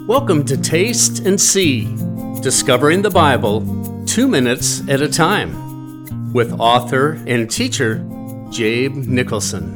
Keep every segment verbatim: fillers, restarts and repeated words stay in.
Welcome to Taste and See, Discovering the Bible two minutes at a time, with author and teacher Jabe Nicholson.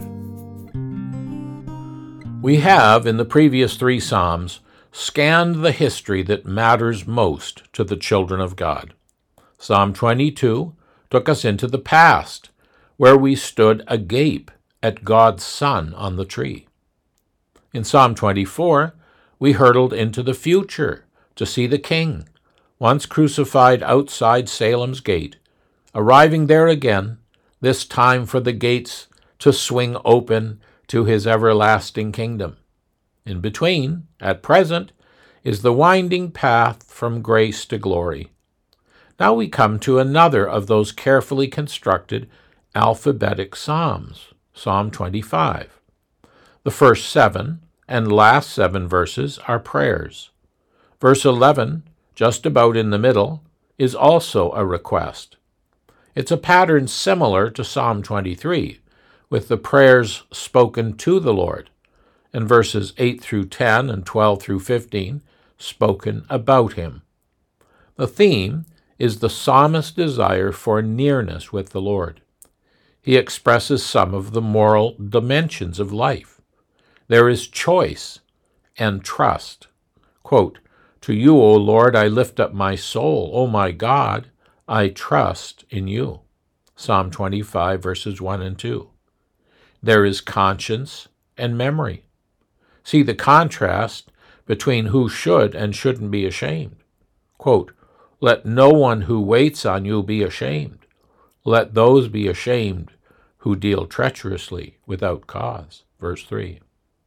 We have, in the previous three Psalms, scanned the history that matters most to the children of God. Psalm twenty-two took us into the past, where we stood agape at God's Son on the tree. In Psalm twenty-four, we hurtled into the future to see the King, once crucified outside Salem's gate, arriving there again, this time for the gates to swing open to his everlasting kingdom. In between, at present, is the winding path from grace to glory. Now we come to another of those carefully constructed alphabetic psalms, Psalm twenty-five. The first seven and last seven verses are prayers. Verse eleven, just about in the middle, is also a request. It's a pattern similar to Psalm twenty-three, with the prayers spoken to the Lord, and verses eight through ten and twelve through fifteen spoken about him. The theme is the psalmist's desire for nearness with the Lord. He expresses some of the moral dimensions of life. There is choice and trust. Quote, "To you, O Lord, I lift up my soul. O my God, I trust in you." Psalm twenty-five, verses one and two. There is conscience and memory. See the contrast between who should and shouldn't be ashamed. Quote, "Let no one who waits on you be ashamed. Let those be ashamed who deal treacherously without cause." Verse three.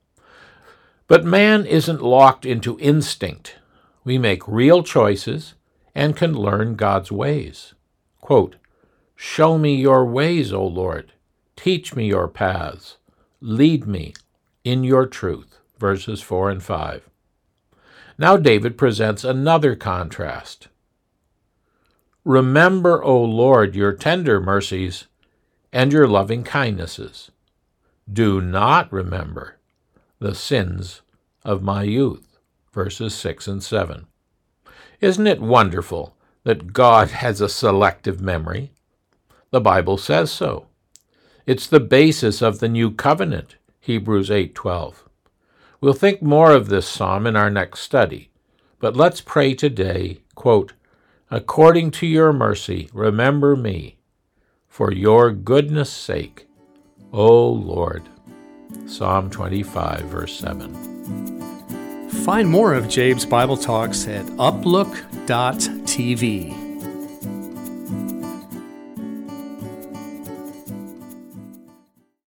But man isn't locked into instinct. We make real choices and can learn God's ways. Quote, "Show me your ways, O Lord. Teach me your paths. Lead me in your truth." Verses four and five. Now David presents another contrast. "Remember, O Lord, your tender mercies and your loving kindnesses. Do not remember the sins of my youth." Verses six and seven. Isn't it wonderful that God has a selective memory? The Bible says so. It's the basis of the new covenant, Hebrews eight twelve. We'll think more of this psalm in our next study, but let's pray today, quote, "According to your mercy, remember me, for your goodness' sake, O Lord." Psalm twenty-five, verse seven. Find more of Jabe's Bible Talks at uplook dot t v.